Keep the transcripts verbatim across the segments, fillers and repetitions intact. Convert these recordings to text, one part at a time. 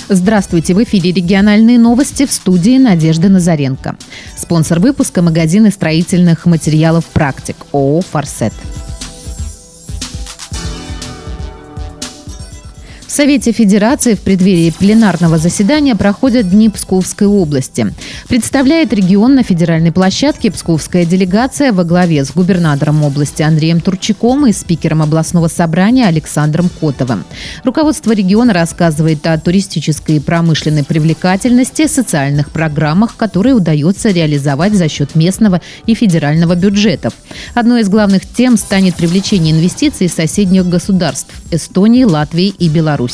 Здравствуйте, в эфире региональные новости, в студии Надежда Назаренко. Спонсор выпуска – магазины строительных материалов «Практик» ООО «Форсет». В Совете Федерации в преддверии пленарного заседания проходят Дни Псковской области. Представляет регион на федеральной площадке псковская делегация во главе с губернатором области Андреем Турчаком и спикером областного собрания Александром Котовым. Руководство региона рассказывает о туристической и промышленной привлекательности, социальных программах, которые удается реализовать за счет местного и федерального бюджетов. Одной из главных тем станет привлечение инвестиций из соседних государств – Эстонии, Латвии и Беларуси.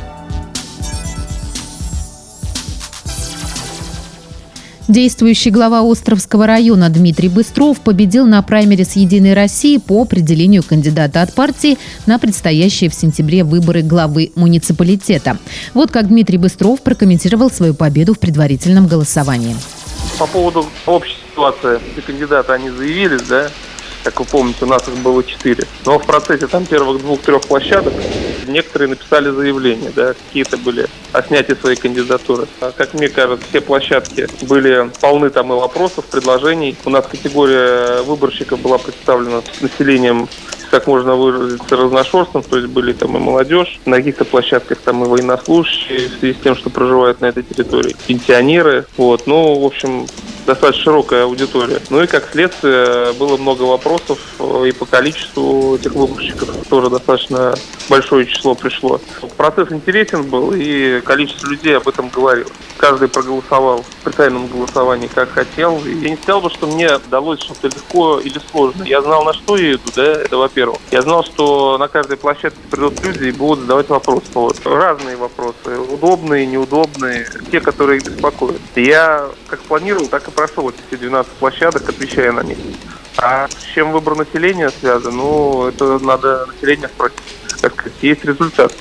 Действующий глава Островского района Дмитрий Быстров победил на праймериз «Единой России» по определению кандидата от партии на предстоящие в сентябре выборы главы муниципалитета. Вот как Дмитрий Быстров прокомментировал свою победу в предварительном голосовании. По поводу общей ситуации, эти кандидаты, они заявились, да? Как вы помните, у нас их было четыре. Но в процессе там первых двух-трех площадок некоторые написали заявление, да, какие-то были о снятии своей кандидатуры. А, как мне кажется, все площадки были полны там и вопросов, предложений. У нас категория выборщиков была представлена с населением, как можно выразиться, разношерстным, то есть были там и молодежь, на каких-то площадках там и военнослужащие, в связи с тем, что проживают на этой территории, пенсионеры, вот, ну, в общем, достаточно широкая аудитория. Ну и как следствие было много вопросов, и по количеству этих выборщиков тоже достаточно большое число пришло. Процесс интересен был, и количество людей об этом говорило. Каждый проголосовал при тайном голосовании как хотел. И я не сказал бы, что мне удалось что-то легко или сложно. Я знал, на что я иду, да, это во-первых. Я знал, что на каждой площадке придут люди и будут задавать вопросы. Вот. Разные вопросы, удобные, неудобные, те, которые их беспокоят. Я как планировал, так и прошел эти все двенадцать площадок, отвечая на них. А с чем выбор населения связан, ну, это надо население спросить. Так сказать, есть результат.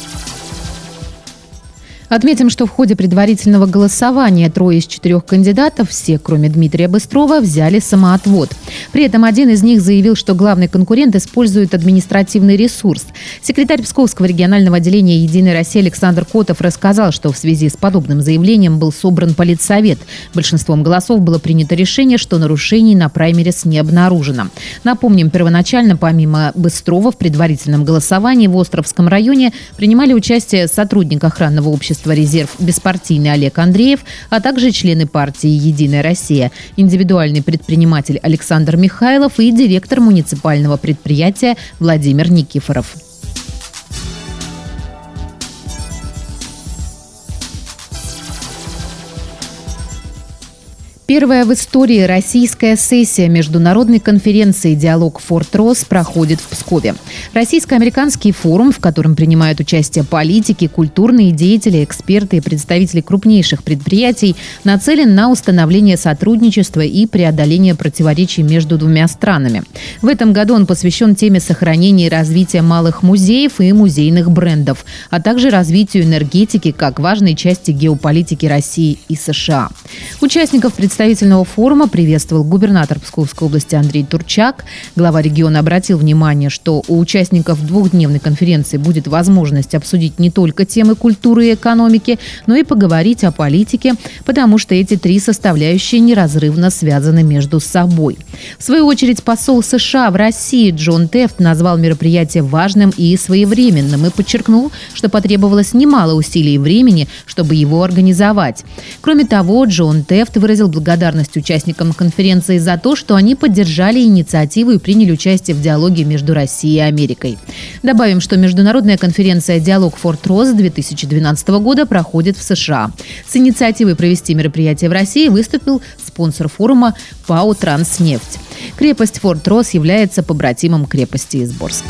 Отметим, что в ходе предварительного голосования трое из четырех кандидатов, все, кроме Дмитрия Быстрова, взяли самоотвод. При этом один из них заявил, что главный конкурент использует административный ресурс. Секретарь Псковского регионального отделения «Единой России» Александр Котов рассказал, что в связи с подобным заявлением был собран политсовет. Большинством голосов было принято решение, что нарушений на праймериз не обнаружено. Напомним, первоначально, помимо Быстрова, в предварительном голосовании в Островском районе принимали участие сотрудник охранного общества «Резерв» беспартийный Олег Андреев, а также члены партии «Единая Россия», индивидуальный предприниматель Александр Михайлов и директор муниципального предприятия Владимир Никифоров. Первая в истории российская сессия международной конференции «Диалог Форт-Росс» проходит в Пскове. Российско-американский форум, в котором принимают участие политики, культурные деятели, эксперты и представители крупнейших предприятий, нацелен на установление сотрудничества и преодоление противоречий между двумя странами. В этом году он посвящен теме сохранения и развития малых музеев и музейных брендов, а также развитию энергетики как важной части геополитики России и США. Участников представителей Представительного форума приветствовал губернатор Псковской области Андрей Турчак. Глава региона обратил внимание, что у участников двухдневной конференции будет возможность обсудить не только темы культуры и экономики, но и поговорить о политике, потому что эти три составляющие неразрывно связаны между собой. В свою очередь, посол США в России Джон Тефт назвал мероприятие важным и своевременным и подчеркнул, что потребовалось немало усилий и времени, чтобы его организовать. Кроме того, Джон Тефт выразил благодарность благодарность участникам конференции за то, что они поддержали инициативу и приняли участие в диалоге между Россией и Америкой. Добавим, что международная конференция «Диалог Форт-Росс» две тысячи двенадцатого года проходит в США. С инициативой провести мероприятие в России выступил спонсор форума ПАО «Транснефть». Крепость Форт-Росс является побратимом крепости Изборск.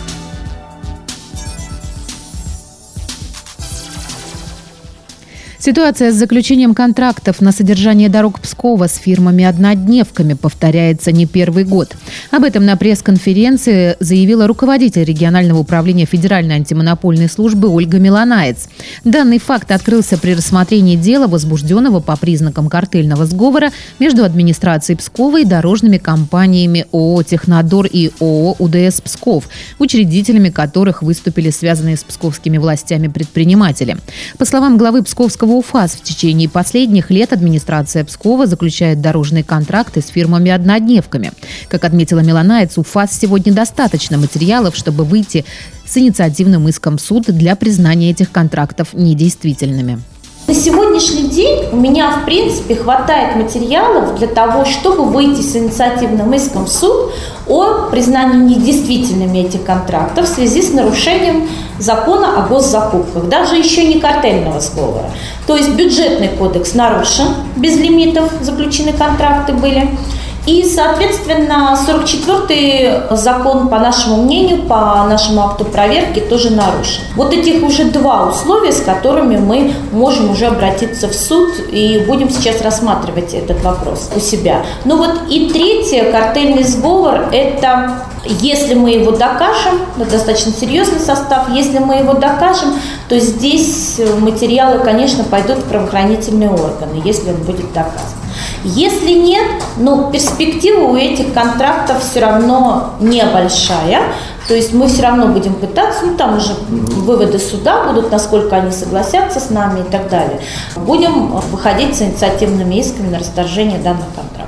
Ситуация с заключением контрактов на содержание дорог Пскова с фирмами-однодневками повторяется не первый год. Об этом на пресс-конференции заявила руководитель регионального управления Федеральной антимонопольной службы Ольга Милонаец. Данный факт открылся при рассмотрении дела, возбужденного по признакам картельного сговора между администрацией Пскова и дорожными компаниями ООО «Технодор» и ООО «УДС Псков», учредителями которых выступили связанные с псковскими властями предприниматели. По словам главы Псковского УФАС, в течение последних лет администрация Пскова заключает дорожные контракты с фирмами-однодневками. Как отметила Милонаец, УФАС сегодня достаточно материалов, чтобы выйти с инициативным иском в суд для признания этих контрактов недействительными. На сегодняшний день у меня, в принципе, хватает материалов для того, чтобы выйти с инициативным иском в суд о признании недействительными этих контрактов в связи с нарушением закона о госзакупках, даже еще не картельного сговора. То есть бюджетный кодекс нарушен, без лимитов заключены контракты были. И, соответственно, сорок четвёртый закон, по нашему мнению, по нашему акту проверки, тоже нарушен. Вот этих уже два условия, с которыми мы можем уже обратиться в суд, и будем сейчас рассматривать этот вопрос у себя. Ну вот и третье, картельный сговор, это если мы его докажем, это достаточно серьезный состав, если мы его докажем, то здесь материалы, конечно, пойдут в правоохранительные органы, если он будет доказан. Если нет, ну, перспектива у этих контрактов все равно небольшая. То есть мы все равно будем пытаться, ну там уже выводы суда будут, насколько они согласятся с нами и так далее. Будем выходить с инициативными исками на расторжение данных контрактов.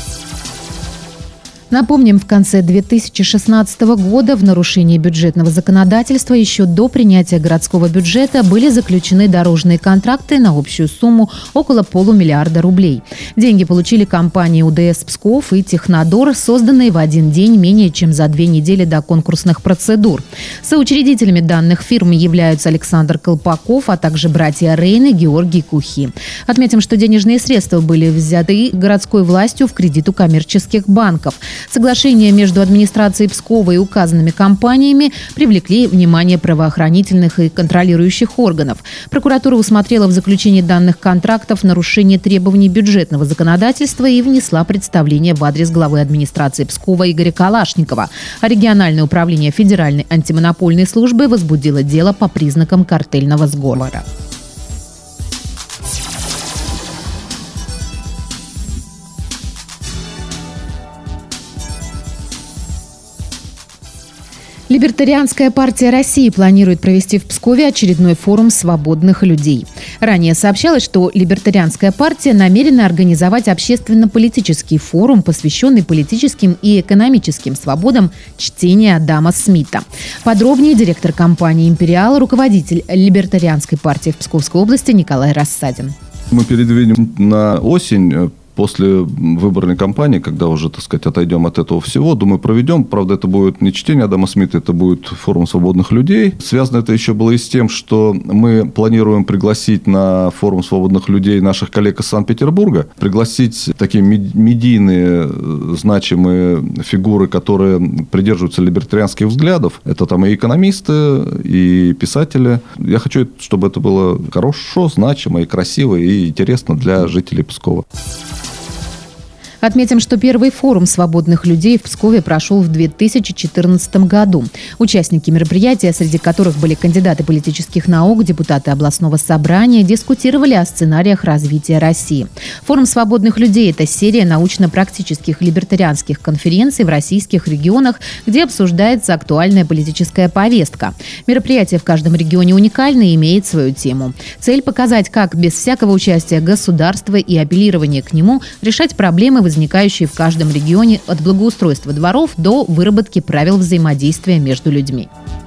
Напомним, в конце две тысячи шестнадцатого года в нарушении бюджетного законодательства еще до принятия городского бюджета были заключены дорожные контракты на общую сумму около полумиллиарда рублей. Деньги получили компании УДС Псков и Технодор, созданные в один день менее чем за две недели до конкурсных процедур. Соучредителями данных фирм являются Александр Колпаков, а также братья Рейн и Георгий Кухи. Отметим, что денежные средства были взяты городской властью в кредит у коммерческих банков. Соглашения между администрацией Пскова и указанными компаниями привлекли внимание правоохранительных и контролирующих органов. Прокуратура усмотрела в заключении данных контрактов нарушение требований бюджетного законодательства и внесла представление в адрес главы администрации Пскова Игоря Калашникова. А региональное управление Федеральной антимонопольной службы возбудило дело по признакам картельного сговора. Либертарианская партия России планирует провести в Пскове очередной форум свободных людей. Ранее сообщалось, что Либертарианская партия намерена организовать общественно-политический форум, посвященный политическим и экономическим свободам чтения Адама Смита. Подробнее директор компании «Империал», руководитель Либертарианской партии в Псковской области Николай Рассадин. Мы передвинем на осень. После выборной кампании, когда уже, так сказать, отойдем от этого всего, думаю, проведем. Правда, это будет не чтение Адама Смита, это будет форум свободных людей. Связано это еще было и с тем, что мы планируем пригласить на форум свободных людей наших коллег из Санкт-Петербурга, пригласить такие медийные, значимые фигуры, которые придерживаются либертарианских взглядов. Это там и экономисты, и писатели. Я хочу, чтобы это было хорошо, значимо, и красиво, и интересно для жителей Пскова. Отметим, что первый форум свободных людей в Пскове прошел в две тысячи четырнадцатом году. Участники мероприятия, среди которых были кандидаты политических наук, депутаты областного собрания, дискутировали о сценариях развития России. Форум свободных людей – это серия научно-практических либертарианских конференций в российских регионах, где обсуждается актуальная политическая повестка. Мероприятие в каждом регионе уникально и имеет свою тему. Цель – показать, как без всякого участия государства и апеллирования к нему решать проблемы, возникающие в каждом регионе, от благоустройства дворов до выработки правил взаимодействия между людьми.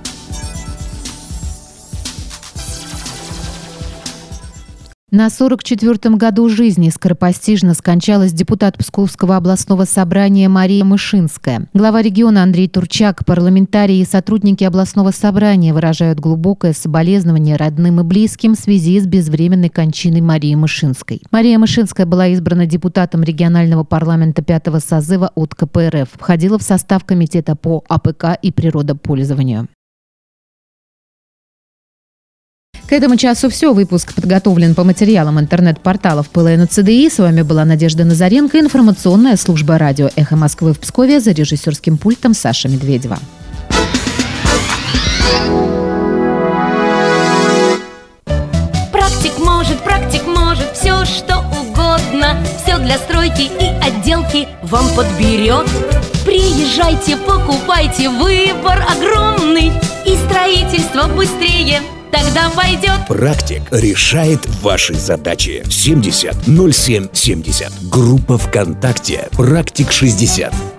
На сорок четвёртом году жизни скоропостижно скончалась депутат Псковского областного собрания Мария Мышинская. Глава региона Андрей Турчак, парламентарии и сотрудники областного собрания выражают глубокое соболезнование родным и близким в связи с безвременной кончиной Марии Мышинской. Мария Мышинская была избрана депутатом регионального парламента пятого созыва от ка пэ эр эф, входила в состав комитета по а пэ ка и природопользованию. К этому часу все. Выпуск подготовлен по материалам интернет-порталов ПЛН ЦДИ. С вами была Надежда Назаренко, информационная служба радио «Эхо Москвы» в Пскове, за режиссерским пультом Саша Медведева. Практик может, практик может все, что угодно. Все для стройки и отделки вам подберет. Приезжайте, покупайте, выбор огромный. И строительство быстрее тогда пойдет. Практик решает ваши задачи. семьдесят ноль семь семьдесят. Группа ВКонтакте «Практик шестьдесят».